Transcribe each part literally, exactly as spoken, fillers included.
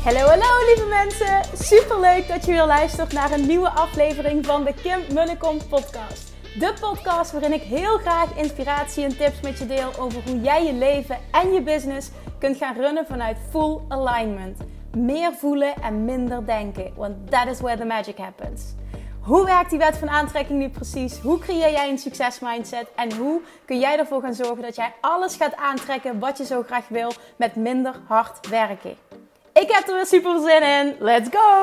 Hallo, hallo lieve mensen! Superleuk dat je weer luistert naar een nieuwe aflevering van de Kim Munnekom podcast. De podcast waarin ik heel graag inspiratie en tips met je deel over hoe jij je leven en je business kunt gaan runnen vanuit full alignment. Meer voelen en minder denken, want that is where the magic happens. Hoe werkt die wet van aantrekking nu precies? Hoe creëer jij een succesmindset? En hoe kun jij ervoor gaan zorgen dat jij alles gaat aantrekken wat je zo graag wil met minder hard werken? Ik heb er weer super zin in. Let's go!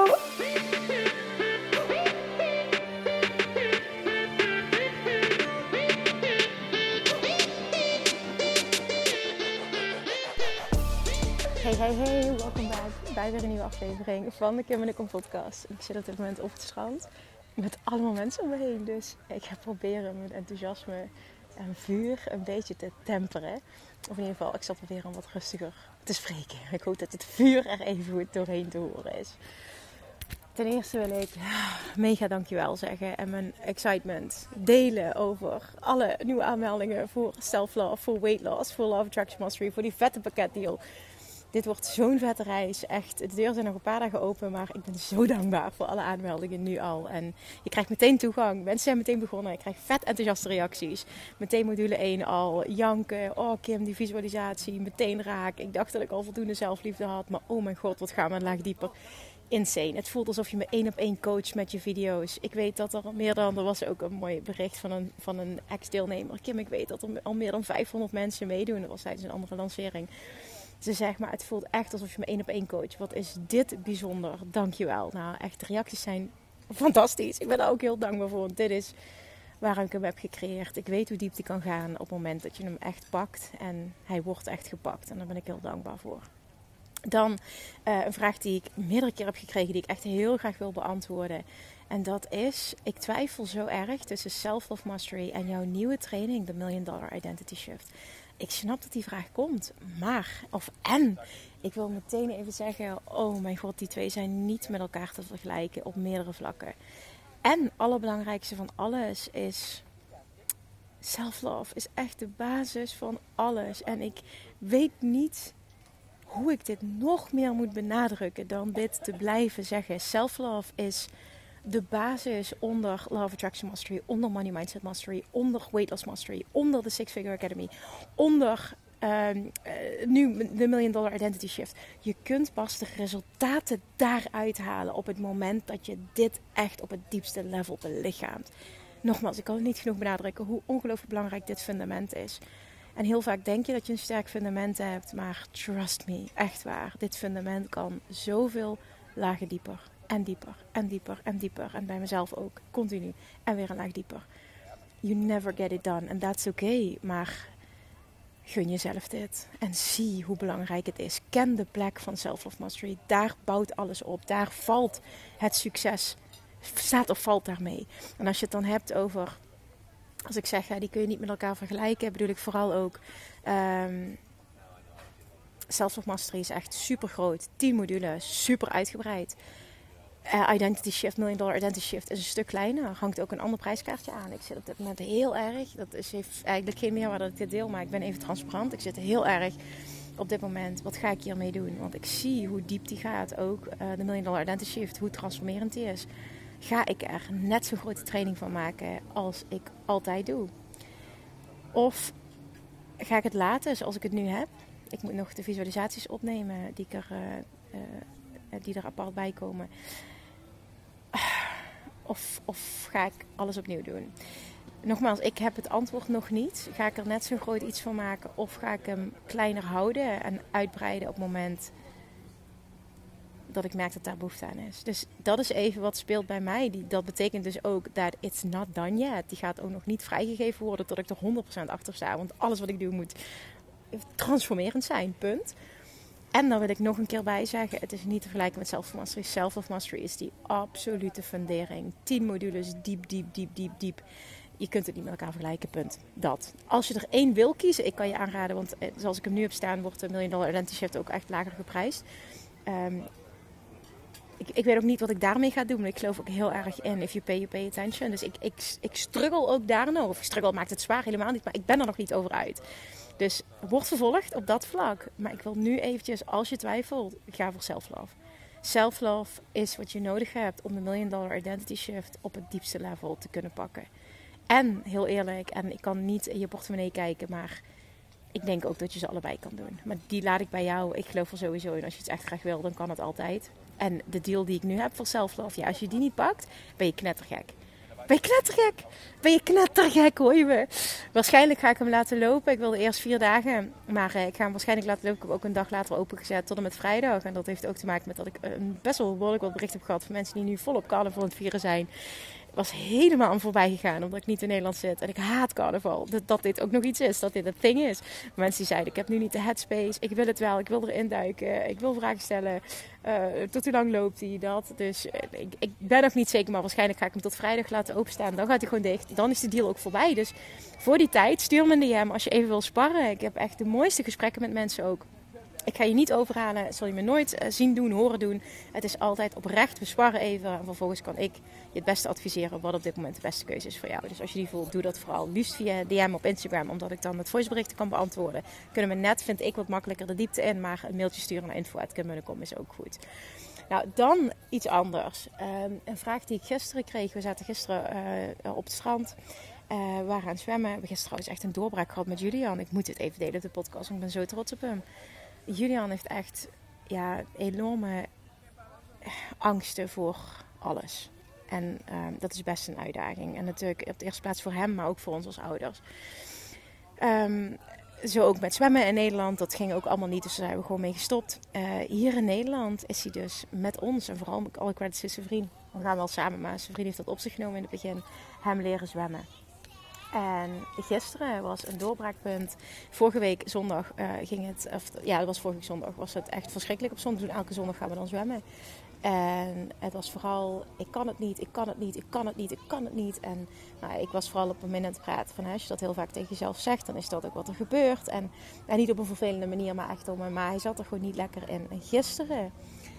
Hey, hey, hey. Welkom back bij weer een nieuwe aflevering van de Kim Munnekom podcast. Ik zit op dit moment op het strand met allemaal mensen om me heen. Dus ik ga proberen mijn enthousiasme en vuur een beetje te temperen. Of in ieder geval, ik zal proberen om wat rustiger te spreken. Ik hoop dat het vuur er even goed doorheen te horen is. Ten eerste wil ik mega dankjewel zeggen en mijn excitement delen over alle nieuwe aanmeldingen voor self-love, voor weight loss, voor Love Attraction Mastery, voor die vette pakketdeal. Dit wordt zo'n vette reis. Echt, de deuren zijn nog een paar dagen open, maar ik ben zo dankbaar voor alle aanmeldingen nu al. En je krijgt meteen toegang. Mensen zijn meteen begonnen. Ik krijg vet enthousiaste reacties. Meteen module één al. Janken. Oh Kim, die visualisatie. Meteen raak. Ik dacht dat ik al voldoende zelfliefde had. Maar oh mijn god, wat gaan we een laag dieper. Insane. Het voelt alsof je me één op één coacht met je video's. Ik weet dat er meer dan... Er was ook een mooi bericht van een, van een ex-deelnemer. Kim, ik weet dat er al meer dan vijfhonderd mensen meedoen. Dat was tijdens een andere lancering. Ze zegt, maar het voelt echt alsof je me één op één coach. Wat is dit bijzonder. Dankjewel. Nou, echt, de reacties zijn fantastisch. Ik ben daar ook heel dankbaar voor. Want dit is waarom ik hem heb gecreëerd. Ik weet hoe diep die kan gaan op het moment dat je hem echt pakt. En hij wordt echt gepakt. En daar ben ik heel dankbaar voor. Dan uh, een vraag die ik meerdere keer heb gekregen. Die ik echt heel graag wil beantwoorden. En dat is, ik twijfel zo erg tussen Self-Love Mastery en jouw nieuwe training, de Million Dollar Identity Shift. Ik snap dat die vraag komt, maar, of en, ik wil meteen even zeggen, oh mijn god, die twee zijn niet met elkaar te vergelijken op meerdere vlakken. En het allerbelangrijkste van alles is, self-love is echt de basis van alles. En ik weet niet hoe ik dit nog meer moet benadrukken dan dit te blijven zeggen. Self-love is de basis onder Love Attraction Mastery, onder Money Mindset Mastery, onder Weight Loss Mastery, onder de Six Figure Academy, onder uh, uh, nu de Million Dollar Identity Shift. Je kunt pas de resultaten daaruit halen op het moment dat je dit echt op het diepste level belichaamt. Nogmaals, ik kan het niet genoeg benadrukken hoe ongelooflijk belangrijk dit fundament is. En heel vaak denk je dat je een sterk fundament hebt, maar trust me, echt waar, dit fundament kan zoveel lagen dieper. En dieper, en dieper, en dieper. En bij mezelf ook, continu. En weer een laag dieper. You never get it done. En that's okay. Maar gun jezelf dit. En zie hoe belangrijk het is. Ken de plek van Self-Love Mastery. Daar bouwt alles op. Daar valt het succes. Staat of valt daarmee. En als je het dan hebt over... Als ik zeg, ja, die kun je niet met elkaar vergelijken. Bedoel ik vooral ook... Um, Self-Love Mastery is echt super groot. tien modules. Super uitgebreid. Uh, Identity Shift, Million Dollar Identity Shift is een stuk kleiner. Er hangt ook een ander prijskaartje aan. Ik zit op dit moment heel erg. Dat is heeft eigenlijk geen meerwaarde dat ik dit deel, maar ik ben even transparant. Ik zit heel erg op dit moment. Wat ga ik hiermee doen? Want ik zie hoe diep die gaat. Ook uh, de Million Dollar Identity Shift, hoe transformerend die is. Ga ik er net zo'n grote training van maken als ik altijd doe? Of ga ik het laten zoals ik het nu heb? Ik moet nog de visualisaties opnemen die, ik er, uh, uh, die er apart bij komen. Of, of ga ik alles opnieuw doen? Nogmaals, ik heb het antwoord nog niet. Ga ik er net zo groot iets van maken? Of ga ik hem kleiner houden en uitbreiden op het moment dat ik merk dat daar behoefte aan is? Dus dat is even wat speelt bij mij. Die, dat betekent dus ook dat it's not done yet. Die gaat ook nog niet vrijgegeven worden tot ik er honderd procent achter sta. Want alles wat ik doe moet transformerend zijn, punt. En dan wil ik nog een keer bij zeggen, het is niet te vergelijken met Self-Love Mastery. Self-Love Mastery is die absolute fundering. tien modules, diep, diep, diep, diep, diep. Je kunt het niet met elkaar vergelijken, punt. Dat. Als je er één wil kiezen, ik kan je aanraden, want zoals ik hem nu heb staan, wordt de Million Dollar Identity Shift ook echt lager geprijsd. Um, ik, ik weet ook niet wat ik daarmee ga doen, maar ik geloof ook heel erg in if you pay, you pay attention. Dus ik, ik, ik struggle ook daar nog. Of struggle maakt het zwaar, helemaal niet, maar ik ben er nog niet over uit. Dus word vervolgd op dat vlak. Maar ik wil nu eventjes, als je twijfelt, ga voor self-love. Self-love is wat je nodig hebt om de Million Dollar Identity Shift op het diepste level te kunnen pakken. En, heel eerlijk, en ik kan niet in je portemonnee kijken, maar ik denk ook dat je ze allebei kan doen. Maar die laat ik bij jou. Ik geloof er sowieso in. Als je het echt graag wil, dan kan het altijd. En de deal die ik nu heb voor self-love, ja, als je die niet pakt, ben je knettergek. Ben je knettergek? Ben je knettergek, hoor je me? Waarschijnlijk ga ik hem laten lopen. Ik wilde eerst vier dagen, maar eh, ik ga hem waarschijnlijk laten lopen. Ik heb ook een dag later opengezet tot en met vrijdag. En dat heeft ook te maken met dat ik een best wel behoorlijk wat bericht heb gehad van mensen die nu volop carnaval aan het vieren zijn. Was helemaal aan voorbij gegaan omdat ik niet in Nederland zit. En ik haat carnaval. Dat, dat dit ook nog iets is. Dat dit een thing is. Mensen die zeiden, ik heb nu niet de headspace. Ik wil het wel. Ik wil erin duiken. Ik wil vragen stellen. Uh, tot hoe lang loopt die dat? Dus uh, ik, ik ben nog niet zeker. Maar waarschijnlijk ga ik hem tot vrijdag laten openstaan. Dan gaat hij gewoon dicht. Dan is de deal ook voorbij. Dus voor die tijd stuur me een D M als je even wil sparren. Ik heb echt de mooiste gesprekken met mensen ook. Ik ga je niet overhalen. Zul je me nooit uh, zien doen, horen doen. Het is altijd oprecht. We sparren even. En vervolgens kan ik je het beste adviseren wat op dit moment de beste keuze is voor jou. Dus als je die voelt, doe dat vooral. Liefst via D M op Instagram. Omdat ik dan met voiceberichten kan beantwoorden. Kunnen we net, vind ik, wat makkelijker de diepte in. Maar een mailtje sturen naar info apenstaartje kim punt com is ook goed. Nou, dan iets anders. Um, een vraag die ik gisteren kreeg. We zaten gisteren uh, op het strand. Uh, we waren aan het zwemmen. We hebben gisteren trouwens echt een doorbraak gehad met Julian. Ik moet dit even delen op de podcast. Ik ben zo trots op hem. Julian heeft echt ja, enorme angsten voor alles. En uh, dat is best een uitdaging. En natuurlijk op de eerste plaats voor hem, maar ook voor ons als ouders. Um, zo ook met zwemmen in Nederland. Dat ging ook allemaal niet, dus daar zijn we gewoon mee gestopt. Uh, hier in Nederland is hij dus met ons. En vooral alle credits is zijn vriend. We gaan wel samen, maar zijn vriend heeft dat op zich genomen in het begin. Hem leren zwemmen. En gisteren was een doorbraakpunt. Vorige week zondag uh, ging het... Of, ja, dat was vorige week zondag. Was het echt verschrikkelijk op zondag. Elke zondag gaan we dan zwemmen. En het was vooral... Ik kan het niet, ik kan het niet, ik kan het niet, ik kan het niet. En nou, ik was vooral op een moment aan het praten van... Hè, als je dat heel vaak tegen jezelf zegt, dan is dat ook wat er gebeurt. En, en niet op een vervelende manier, maar echt om... Maar hij zat er gewoon niet lekker in. En gisteren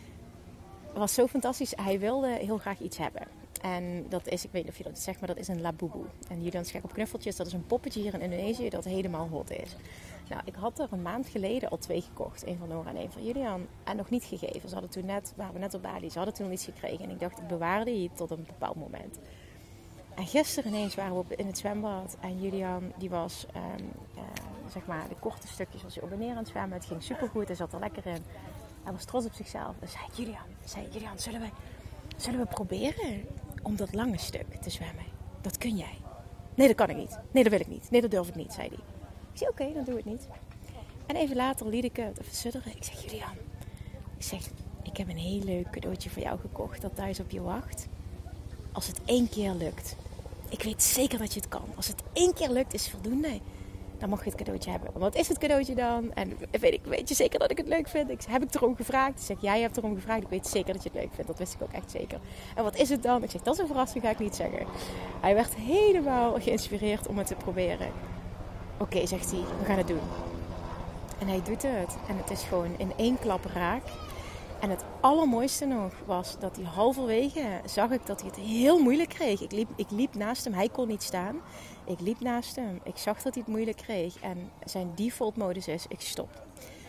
was zo fantastisch. Hij wilde heel graag iets hebben. En dat is, ik weet niet of je dat zegt, maar dat is een labubu. En Julian is gek op knuffeltjes. Dat is een poppetje hier in Indonesië dat helemaal hot is. Nou, ik had er een maand geleden al twee gekocht. Een van Nora en een van Julian. En nog niet gegeven. Ze hadden toen net, waren we net op Bali. Ze hadden toen nog iets gekregen. En ik dacht, ik bewaar die tot een bepaald moment. En gisteren ineens waren we in het zwembad. En Julian, die was, um, uh, zeg maar, de korte stukjes was hij op en neer aan het zwemmen. Het ging supergoed. Hij zat er lekker in. Hij was trots op zichzelf. Dus zei Julian, zei Julian, zullen we, zullen we proberen om dat lange stuk te zwemmen? Dat kun jij. Nee, dat kan ik niet. Nee, dat wil ik niet. Nee, dat durf ik niet, zei hij. Ik zei, oké, okay, dan doe ik het niet. En even later liet ik het even sudderen. Ik zeg, Julian, ik zeg, ik heb een heel leuk cadeautje voor jou gekocht dat thuis op je wacht. Als het één keer lukt. Ik weet zeker dat je het kan. Als het één keer lukt, is voldoende. Dan mag je het cadeautje hebben. Wat is het cadeautje dan? En weet, ik, weet je zeker dat ik het leuk vind? Ik, heb ik erom gevraagd? Ik zeg, jij hebt erom gevraagd. Ik weet zeker dat je het leuk vindt. Dat wist ik ook echt zeker. En wat is het dan? Ik zeg, dat is een verrassing, ga ik niet zeggen. Hij werd helemaal geïnspireerd om het te proberen. Oké, okay, zegt hij, we gaan het doen. En hij doet het. En het is gewoon in één klap raak. En het allermooiste nog was dat hij halverwege zag ik dat hij het heel moeilijk kreeg. Ik liep, ik liep naast hem, hij kon niet staan. Ik liep naast hem. Ik zag dat hij het moeilijk kreeg. En zijn default modus is, ik stop.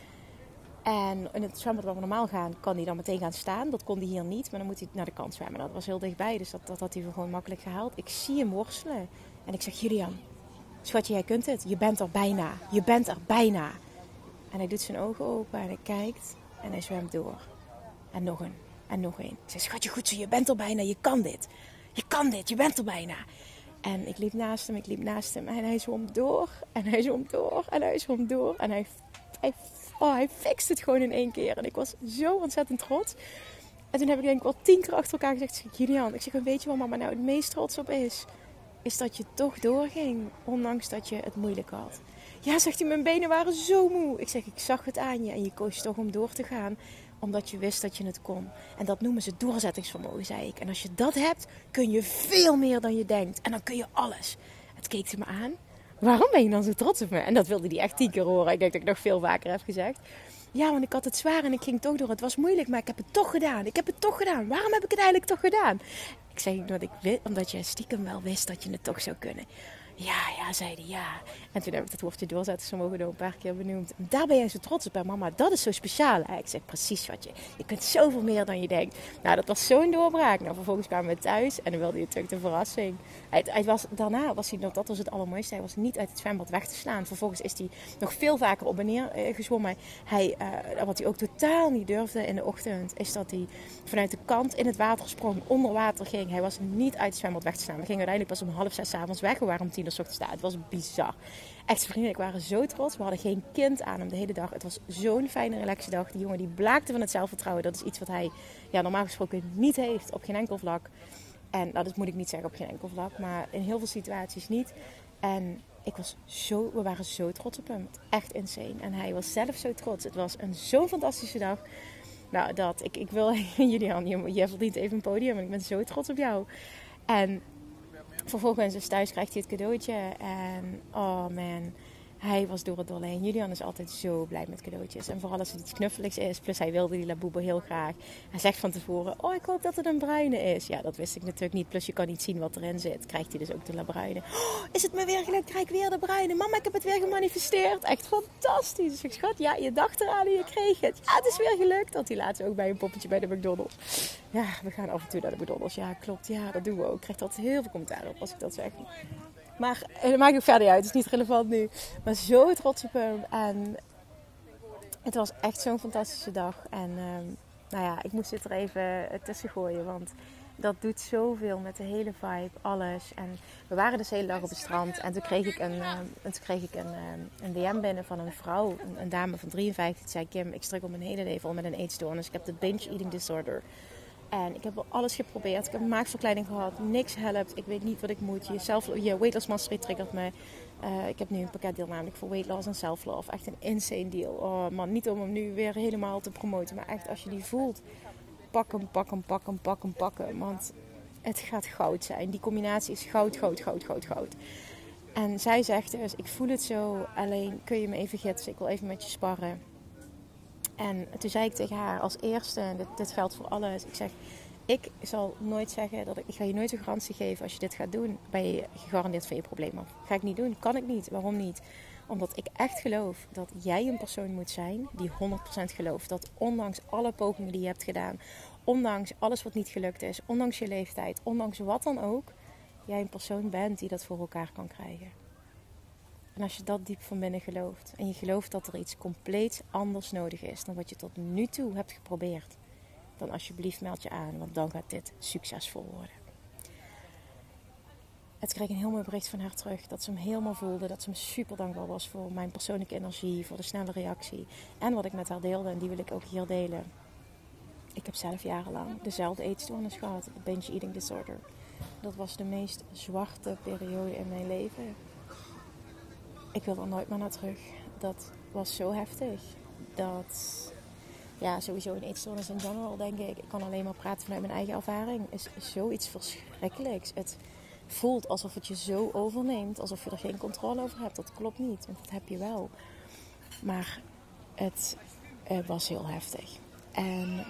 En in het zwembad waar we normaal gaan, kan hij dan meteen gaan staan. Dat kon hij hier niet, maar dan moet hij naar de kant zwemmen. Dat was heel dichtbij, dus dat, dat had hij gewoon makkelijk gehaald. Ik zie hem worstelen. En ik zeg, Julian, schatje, jij kunt het. Je bent er bijna. Je bent er bijna. En hij doet zijn ogen open en hij kijkt en hij zwemt door. En nog een. En nog een. Ik zeg, schatje, goed zo, je bent er bijna. Je kan dit. Je kan dit. Je bent er bijna. En ik liep naast hem, ik liep naast hem. En hij zwom door. En hij zwom door. En hij zwom door. En hij, hij, oh, hij fixt het gewoon in één keer. En ik was zo ontzettend trots. En toen heb ik denk ik wel tien keer achter elkaar gezegd. Ik zeg, Julian, ik zeg, weet je waar mama nou het meest trots op is? Is dat je toch doorging. Ondanks dat je het moeilijk had. Ja, zegt hij, mijn benen waren zo moe. Ik zeg, ik zag het aan je. En je koos toch om door te gaan. Omdat je wist dat je het kon. En dat noemen ze doorzettingsvermogen, zei ik. En als je dat hebt, kun je veel meer dan je denkt. En dan kun je alles. Het keek ze me aan. Waarom ben je dan zo trots op me? En dat wilde hij echt tien keer horen. Ik denk dat ik nog veel vaker heb gezegd. Ja, want ik had het zwaar en ik ging toch door. Het was moeilijk, maar ik heb het toch gedaan. Ik heb het toch gedaan. Waarom heb ik het eigenlijk toch gedaan? Ik zeg, omdat, ik, omdat je stiekem wel wist dat je het toch zou kunnen. Ja, ja, zei hij, ja. En toen heb ik dat woordje doorzettingsvermogen door een paar keer benoemd. Daar ben jij zo trots op, hè, mama. Dat is zo speciaal. Hè? Ik zeg, precies wat je. Je kunt zoveel meer dan je denkt. Nou, dat was zo'n doorbraak. Nou, vervolgens kwamen we thuis en dan wilde hij natuurlijk de verrassing. Hij, hij was, daarna was hij nog, dat was het allermooiste. Hij was niet uit het zwembad weg te slaan. Vervolgens is hij nog veel vaker op en neer uh, gezwommen. Hij, uh, wat hij ook totaal niet durfde in de ochtend, is dat hij vanuit de kant in het water sprong, onder water ging. Hij was niet uit het zwembad weg te slaan. We gingen uiteindelijk pas om half zes 's avonds weg. We waren om tien uur 's ochtends daar. Het was bizar. Echt, zijn vrienden en ik waren zo trots. We hadden geen kind aan hem de hele dag. Het was zo'n fijne, relaxe dag. Die jongen die blaakte van het zelfvertrouwen. Dat is iets wat hij ja, normaal gesproken niet heeft op geen enkel vlak. En nou, dat moet ik niet zeggen op geen enkel vlak. Maar in heel veel situaties niet. En ik was zo, we waren zo trots op hem. Echt insane. En hij was zelf zo trots. Het was een zo'n fantastische dag. Nou, dat. Ik, ik wil, Julian, je, je verdient even een podium. En ik ben zo trots op jou. En vervolgens dus thuis krijgt hij het cadeautje. En oh man, hij was door het dolle heen. Julian is altijd zo blij met cadeautjes. En vooral als het iets knuffeligs is. Plus hij wilde die Labubu heel graag. Hij zegt van tevoren, oh ik hoop dat het een bruine is. Ja, dat wist ik natuurlijk niet. Plus je kan niet zien wat erin zit. Krijgt hij dus ook de La bruine. Oh, is het me weer gelukt? Krijg ik weer de bruine? Mama, ik heb het weer gemanifesteerd. Echt fantastisch. Dus ik schat, ja, je dacht eraan en je kreeg het. Ja, het is weer gelukt. Dat hij laatst ook bij een poppetje bij de McDonald's. Ja, we gaan af en toe naar de McDonald's. Ja, klopt. Ja, dat doen we ook. Ik krijg altijd heel veel commentaar op als ik dat zeg. Maar dat maakt ook verder uit. Het is niet relevant nu. Maar zo trots op hem. En het was echt zo'n fantastische dag. En um, nou ja, ik moest dit er even tussen gooien. Want dat doet zoveel met de hele vibe. Alles. En we waren dus de hele dag op het strand. En toen kreeg ik een, um, toen kreeg ik een, um, een D M binnen van een vrouw. Een, een dame van drieënvijftig. Die zei, Kim, ik struggle mijn hele leven al met een eetstoornis. Ik heb de binge eating disorder. En ik heb wel alles geprobeerd. Ik heb een maagverkleining gehad. Niks helpt. Ik weet niet wat ik moet. Je, self, je weight loss mastery triggert me. Uh, ik heb nu een pakketdeal namelijk voor weight loss en self-love. Echt een insane deal. Oh man, niet om hem nu weer helemaal te promoten. Maar echt, als je die voelt, pak hem, pak hem, pak hem, pak hem, pak hem. Want het gaat goud zijn. Die combinatie is goud, goud, goud, goud, goud. En zij zegt dus, ik voel het zo. Alleen kun je me even gidsen. Ik wil even met je sparren. En toen zei ik tegen haar als eerste, dit, dit geldt voor alles. Ik zeg, ik zal nooit zeggen, dat ik, ik ga je nooit een garantie geven als je dit gaat doen. Ben je gegarandeerd van je probleem af. Ga ik niet doen, kan ik niet. Waarom niet? Omdat ik echt geloof dat jij een persoon moet zijn die honderd procent gelooft. Dat ondanks alle pogingen die je hebt gedaan, ondanks alles wat niet gelukt is, ondanks je leeftijd, ondanks wat dan ook, jij een persoon bent die dat voor elkaar kan krijgen. En als je dat diep van binnen gelooft en je gelooft dat er iets compleet anders nodig is dan wat je tot nu toe hebt geprobeerd, dan alsjeblieft meld je aan, want dan gaat dit succesvol worden. Het kreeg een heel mooi bericht van haar terug, dat ze hem helemaal voelde, dat ze hem super dankbaar was voor mijn persoonlijke energie, voor de snelle reactie en wat ik met haar deelde en die wil ik ook hier delen. Ik heb zelf jarenlang dezelfde eetstoornis gehad, de binge eating disorder. Dat was de meest zwarte periode in mijn leven. Ik wil er nooit meer naar terug. Dat was zo heftig. Dat, ja, sowieso een eetstoornis in general, denk ik. Ik kan alleen maar praten vanuit mijn eigen ervaring. Is zoiets verschrikkelijks. Het voelt alsof het je zo overneemt. Alsof je er geen controle over hebt. Dat klopt niet, want dat heb je wel. Maar het, het was heel heftig. En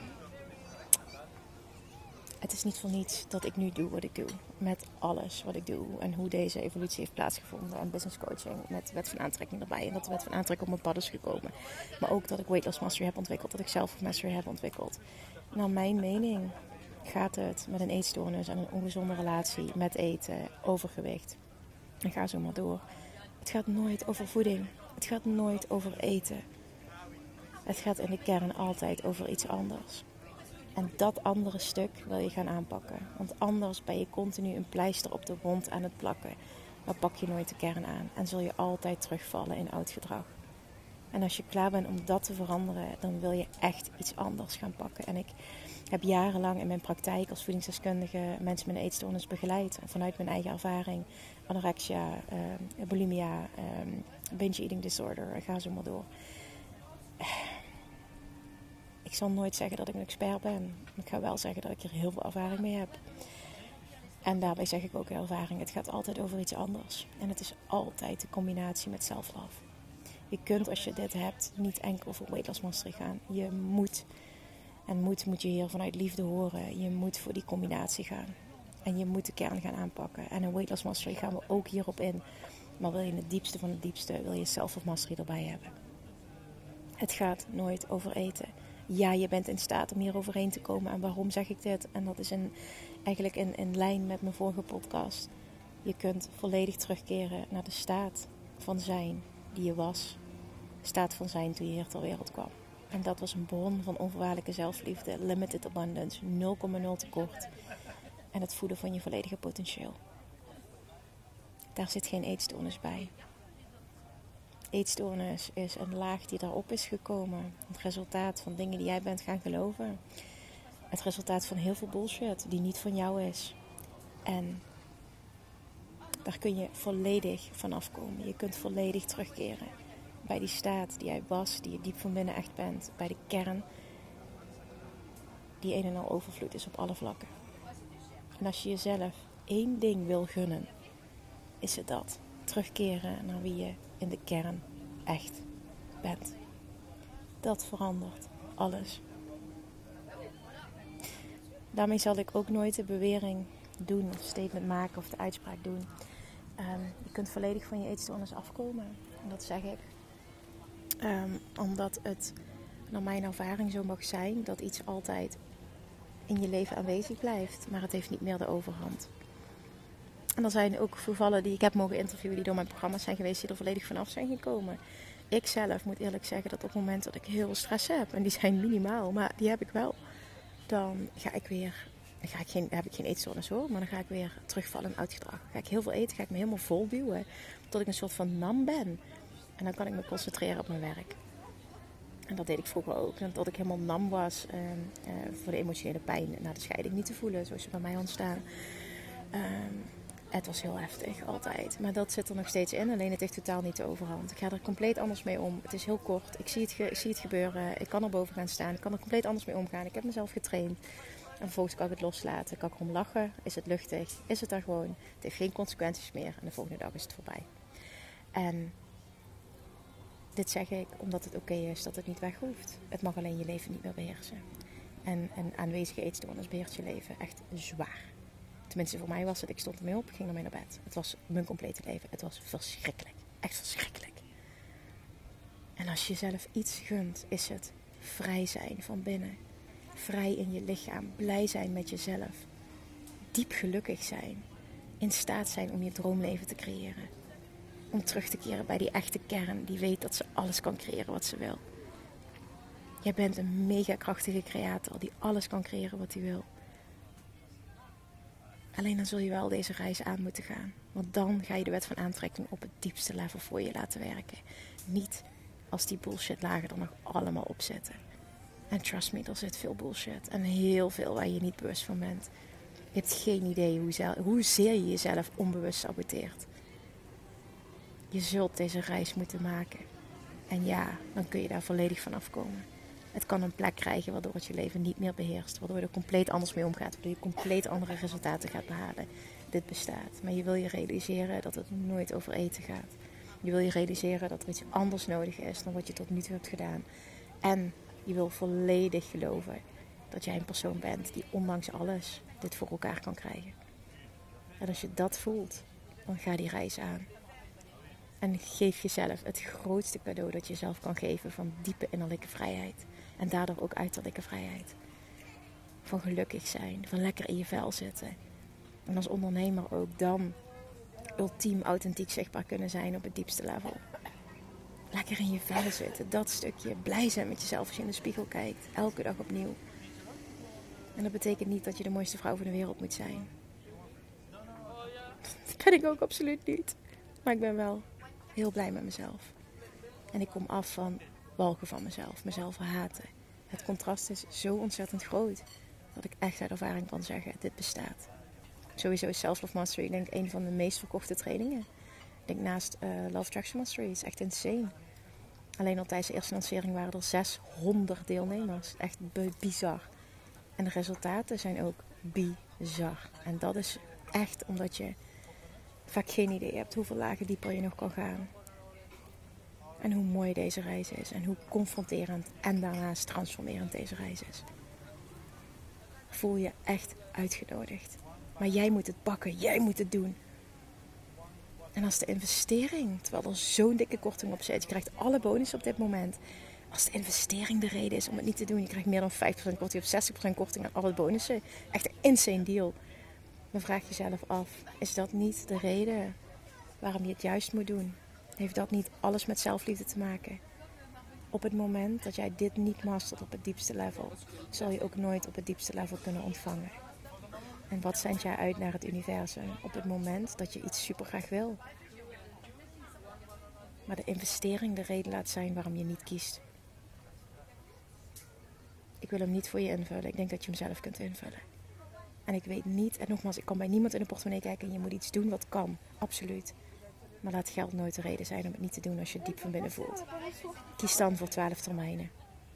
het is niet voor niets dat ik nu doe wat ik doe. Met alles wat ik doe. En hoe deze evolutie heeft plaatsgevonden. En business coaching met de wet van aantrekking erbij. En dat de wet van aantrekking op mijn pad is gekomen. Maar ook dat ik weight loss mastery heb ontwikkeld. Dat ik self mastery heb ontwikkeld. Naar mijn mening gaat het met een eetstoornis en een ongezonde relatie met eten, overgewicht. En ga zo maar door. Het gaat nooit over voeding. Het gaat nooit over eten. Het gaat in de kern altijd over iets anders. En dat andere stuk wil je gaan aanpakken. Want anders ben je continu een pleister op de wond aan het plakken. Maar pak je nooit de kern aan. En zul je altijd terugvallen in oud gedrag. En als je klaar bent om dat te veranderen, dan wil je echt iets anders gaan pakken. En ik heb jarenlang in mijn praktijk als voedingsdeskundige mensen met een eetstoornis begeleid. Vanuit mijn eigen ervaring. Anorexia, uh, bulimia, uh, binge eating disorder. Ga zo maar door. Ik zal nooit zeggen dat ik een expert ben. Ik ga wel zeggen dat ik er heel veel ervaring mee heb. En daarbij zeg ik ook ervaring. Het gaat altijd over iets anders. En het is altijd de combinatie met self-love. Je kunt als je dit hebt niet enkel voor weight loss mastery gaan. Je moet. En moet moet je hier vanuit liefde horen. Je moet voor die combinatie gaan. En je moet de kern gaan aanpakken. En in Weight Loss Mastery gaan we ook hierop in. Maar wil je het diepste van het diepste, wil je Self-Mastery erbij hebben. Het gaat nooit over eten. Ja, je bent in staat om hier overheen te komen. En waarom zeg ik dit? En dat is in, eigenlijk in, in lijn met mijn vorige podcast. Je kunt volledig terugkeren naar de staat van zijn die je was. Staat van zijn toen je hier ter wereld kwam. En dat was een bron van onvoorwaardelijke zelfliefde, limited abundance, nul komma nul tekort. En het voeden van je volledige potentieel. Daar zit geen eetstoornis bij. Eetstoornis is een laag die daarop is gekomen. Het resultaat van dingen die jij bent gaan geloven. Het resultaat van heel veel bullshit die niet van jou is. En daar kun je volledig van afkomen. Je kunt volledig terugkeren bij die staat die jij was, die je diep van binnen echt bent. Bij de kern die een en al overvloed is op alle vlakken. En als je jezelf één ding wil gunnen, is het dat. Terugkeren naar wie je in de kern echt bent. Dat verandert alles. Daarmee zal ik ook nooit de bewering doen of statement maken of de uitspraak doen. Um, je kunt volledig van je eetstoornis afkomen. En dat zeg ik. Um, omdat het naar mijn ervaring zo mag zijn dat iets altijd in je leven aanwezig blijft. Maar het heeft niet meer de overhand. En er zijn ook gevallen die ik heb mogen interviewen die door mijn programma's zijn geweest, die er volledig vanaf zijn gekomen. Ik zelf moet eerlijk zeggen dat op het moment dat ik heel veel stress heb, en die zijn minimaal, maar die heb ik wel, dan ga ik weer, dan ga ik geen, heb ik geen eetstoornis hoor, maar dan ga ik weer terugvallen in oud gedrag. Dan ga ik heel veel eten, ga ik me helemaal volduwen, tot ik een soort van nam ben. En dan kan ik me concentreren op mijn werk. En dat deed ik vroeger ook. En dat ik helemaal nam was uh, uh, voor de emotionele pijn na de scheiding niet te voelen, zoals ze bij mij ontstaan. Uh, Het was heel heftig, altijd. Maar dat zit er nog steeds in, alleen het heeft totaal niet de overhand. Ik ga er compleet anders mee om. Het is heel kort, ik zie het, ge- ik zie het gebeuren. Ik kan er boven gaan staan, ik kan er compleet anders mee omgaan. Ik heb mezelf getraind. En vervolgens kan ik het loslaten. Kan ik erom lachen, is het luchtig, is het er gewoon. Het heeft geen consequenties meer en de volgende dag is het voorbij. En dit zeg ik omdat het oké is dat het niet weg hoeft. Het mag alleen je leven niet meer beheersen. En een aanwezige eetstoornis beheerst je leven echt zwaar. Tenminste, voor mij was het, ik stond ermee op, ik ging ermee naar bed. Het was mijn complete leven. Het was verschrikkelijk. Echt verschrikkelijk. En als je jezelf iets gunt, is het vrij zijn van binnen. Vrij in je lichaam. Blij zijn met jezelf. Diep gelukkig zijn. In staat zijn om je droomleven te creëren. Om terug te keren bij die echte kern die weet dat ze alles kan creëren wat ze wil. Jij bent een mega krachtige creator die alles kan creëren wat hij wil. Alleen dan zul je wel deze reis aan moeten gaan. Want dan ga je de wet van aantrekking op het diepste level voor je laten werken. Niet als die bullshit lagen er nog allemaal op zitten. En trust me, er zit veel bullshit. En heel veel waar je niet bewust van bent. Je hebt geen idee hoe zel- hoezeer je jezelf onbewust saboteert. Je zult deze reis moeten maken. En ja, dan kun je daar volledig van afkomen. Het kan een plek krijgen waardoor het je leven niet meer beheerst. Waardoor je er compleet anders mee omgaat. Waardoor je compleet andere resultaten gaat behalen. Dit bestaat. Maar je wil je realiseren dat het nooit over eten gaat. Je wil je realiseren dat er iets anders nodig is dan wat je tot nu toe hebt gedaan. En je wil volledig geloven dat jij een persoon bent die ondanks alles dit voor elkaar kan krijgen. En als je dat voelt, dan ga die reis aan. En geef jezelf het grootste cadeau dat je zelf kan geven van diepe innerlijke vrijheid. En daardoor ook uiterlijke vrijheid. Van gelukkig zijn, van lekker in je vel zitten. En als ondernemer ook dan ultiem authentiek zichtbaar kunnen zijn op het diepste level. Lekker in je vel zitten, dat stukje. Blij zijn met jezelf als je in de spiegel kijkt. Elke dag opnieuw. En dat betekent niet dat je de mooiste vrouw van de wereld moet zijn. Dat ben ik ook absoluut niet. Maar ik ben wel heel blij met mezelf. En ik kom af van walgen van mezelf. Mezelf haten. Het contrast is zo ontzettend groot. Dat ik echt uit ervaring kan zeggen, dit bestaat. Sowieso is Self-Love Mastery, ik denk, een van de meest verkochte trainingen. Ik denk naast uh, Love Attraction Mastery. Het is echt insane. Alleen al tijdens de eerste lancering waren er zeshonderd deelnemers. Echt bizar. En de resultaten zijn ook bizar. En dat is echt omdat je vaak geen idee hebt hoeveel lagen dieper je nog kan gaan. En hoe mooi deze reis is. En hoe confronterend en daarnaast transformerend deze reis is. Voel je echt uitgenodigd Maar jij moet het pakken, jij moet het doen. En als de investering, terwijl er zo'n dikke korting op zit, je krijgt alle bonus op dit moment. Als de investering de reden is om het niet te doen, je krijgt meer dan vijftig procent korting of zestig procent korting aan alle bonussen. Echt een insane deal. Dan vraag je jezelf af, is dat niet de reden waarom je het juist moet doen? Heeft dat niet alles met zelfliefde te maken? Op het moment dat jij dit niet mastert op het diepste level, zal je ook nooit op het diepste level kunnen ontvangen. En wat zend jij uit naar het universum op het moment dat je iets super graag wil? Maar de investering de reden laat zijn waarom je niet kiest. Ik wil hem niet voor je invullen. Ik denk dat je hem zelf kunt invullen. En ik weet niet, en nogmaals, ik kan bij niemand in de portemonnee kijken en je moet iets doen wat kan. Absoluut. Maar laat geld nooit de reden zijn om het niet te doen als je het diep van binnen voelt. Kies dan voor twaalf termijnen.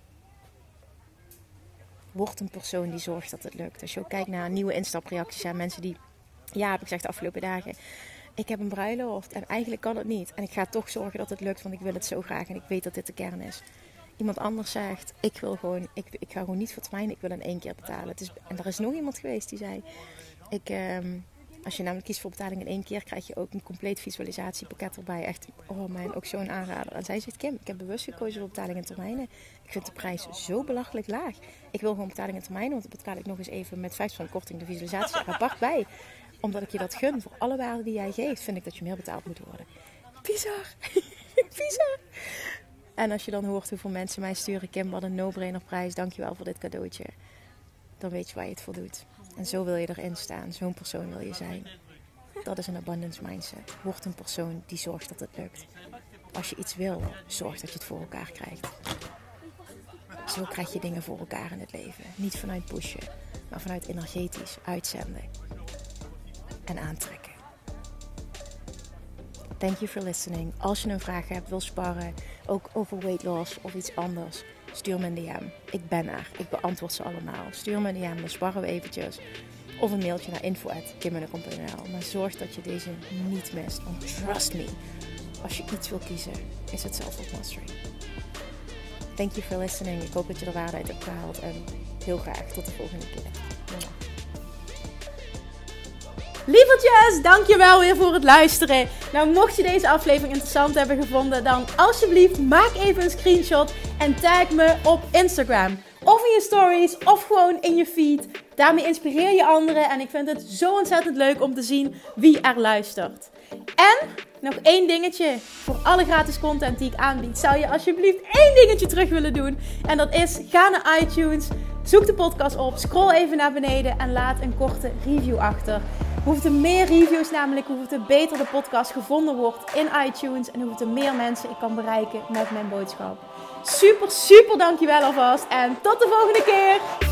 Word een persoon die zorgt dat het lukt. Als je ook kijkt naar nieuwe instapreacties aan mensen die, ja, heb ik gezegd de afgelopen dagen, ik heb een bruiloft en eigenlijk kan het niet. En ik ga toch zorgen dat het lukt, want ik wil het zo graag en ik weet dat dit de kern is. Iemand anders zegt, ik wil gewoon, ik, ik ga gewoon niet voor termijn, ik wil in één keer betalen. Het is, en er is nog iemand geweest die zei, ik, um, als je namelijk kiest voor betaling in één keer, krijg je ook een compleet visualisatiepakket erbij. Echt, oh man, ook zo'n aanrader. En zij zegt, Kim, ik heb bewust gekozen voor betaling in termijnen. Ik vind de prijs zo belachelijk laag. Ik wil gewoon betaling in termijnen, want dan betaal ik nog eens even met vijftig procent korting de visualisatie er apart bij. Omdat ik je dat gun, voor alle waarden die jij geeft, vind ik dat je meer betaald moet worden. Bizar. Bizar. En als je dan hoort hoeveel mensen mij sturen, Kim, wat een no-brainer prijs, dankjewel voor dit cadeautje. Dan weet je waar je het voor doet. En zo wil je erin staan, zo'n persoon wil je zijn. Dat is een abundance mindset. Word een persoon die zorgt dat het lukt. Als je iets wil, zorg dat je het voor elkaar krijgt. Zo krijg je dingen voor elkaar in het leven. Niet vanuit pushen, maar vanuit energetisch uitzenden. En aantrekken. Thank you for listening. Als je een vraag hebt, wil sparren, ook over weight loss of iets anders, stuur me een D M. Ik ben er. Ik beantwoord ze allemaal. Stuur me een D M, dan sparren we eventjes. Of een mailtje naar info at kimmunnekom punt n l. Maar zorg dat je deze niet mist. Want trust me, als je iets wil kiezen, is het Self-Love Mastery. Thank you for listening. Ik hoop dat je er waarde uit hebt gehaald. En heel graag tot de volgende keer. Ja. Lievertjes, dankjewel weer voor het luisteren. Nou, mocht je deze aflevering interessant hebben gevonden, dan alsjeblieft maak even een screenshot en tag me op Instagram. Of in je stories, of gewoon in je feed. Daarmee inspireer je anderen en ik vind het zo ontzettend leuk om te zien wie er luistert. En nog één dingetje. Voor alle gratis content die ik aanbied, zou je alsjeblieft één dingetje terug willen doen. En dat is, ga naar iTunes, zoek de podcast op, scroll even naar beneden en laat een korte review achter. Hoeveel er meer reviews namelijk, hoeveel er beter de podcast gevonden wordt in iTunes. En hoeveel er meer mensen ik kan bereiken met mijn boodschap. Super, super dankjewel alvast. En tot de volgende keer.